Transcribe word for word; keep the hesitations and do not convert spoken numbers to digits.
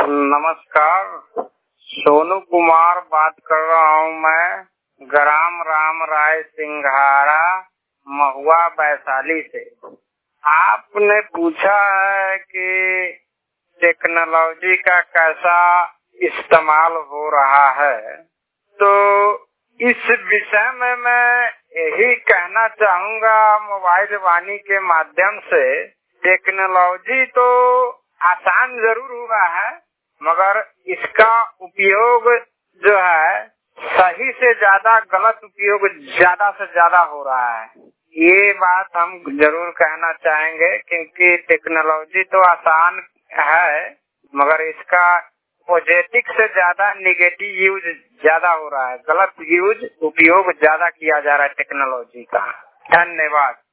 नमस्कार, सोनू कुमार बात कर रहा हूँ मैं, ग्राम राम राय सिंघाड़ा, महुआ वैशाली से। आपने पूछा है कि टेक्नोलॉजी का कैसा इस्तेमाल हो रहा है, तो इस विषय में मैं यही कहना चाहूँगा मोबाइल वाणी के माध्यम से। टेक्नोलॉजी तो आसान जरूर हुआ है, मगर इसका उपयोग जो है सही से ज्यादा गलत उपयोग ज्यादा से ज्यादा हो रहा है। ये बात हम जरूर कहना चाहेंगे, क्योंकि टेक्नोलॉजी तो आसान है, मगर इसका पॉजिटिव से ज्यादा निगेटिव यूज ज्यादा हो रहा है। गलत यूज उपयोग ज्यादा किया जा रहा है टेक्नोलॉजी का। धन्यवाद।